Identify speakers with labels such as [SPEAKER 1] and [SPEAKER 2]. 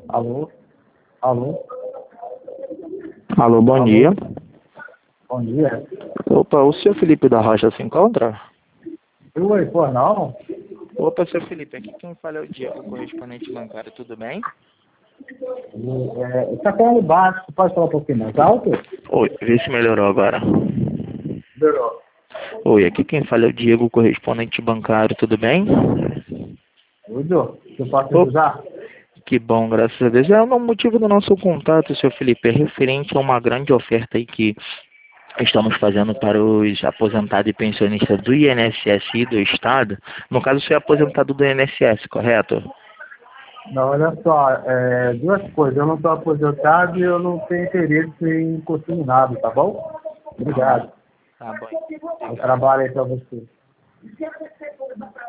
[SPEAKER 1] Alô? Alô?
[SPEAKER 2] Alô, bom
[SPEAKER 1] Alô?
[SPEAKER 2] dia.
[SPEAKER 1] Bom dia.
[SPEAKER 2] Opa, o senhor Felipe da Rocha se encontra?
[SPEAKER 1] Oi, pô, não?
[SPEAKER 2] Opa, seu Felipe, aqui quem fala é o Diego, correspondente bancário, tudo bem?
[SPEAKER 1] Tá falando baixo, você pode falar um pouquinho mais alto?
[SPEAKER 2] Oi, vê se melhorou agora.
[SPEAKER 1] Melhor.
[SPEAKER 2] Oi, aqui quem fala é o Diego, correspondente bancário, tudo bem?
[SPEAKER 1] Tudo? Eu posso
[SPEAKER 2] Opa,
[SPEAKER 1] ajudar?
[SPEAKER 2] que bom, graças a Deus. O motivo do nosso contato, seu Felipe, é referente a uma grande oferta aí que estamos fazendo para os aposentados e pensionistas do INSS e do Estado. No caso, você é aposentado do INSS, correto?
[SPEAKER 1] Não, olha só, duas coisas. Eu não estou aposentado e eu não tenho interesse em curtir nada, tá bom?
[SPEAKER 2] Ah,
[SPEAKER 1] Obrigado.
[SPEAKER 2] tá bom.
[SPEAKER 1] Eu
[SPEAKER 2] Obrigado.
[SPEAKER 1] trabalho aí pra você.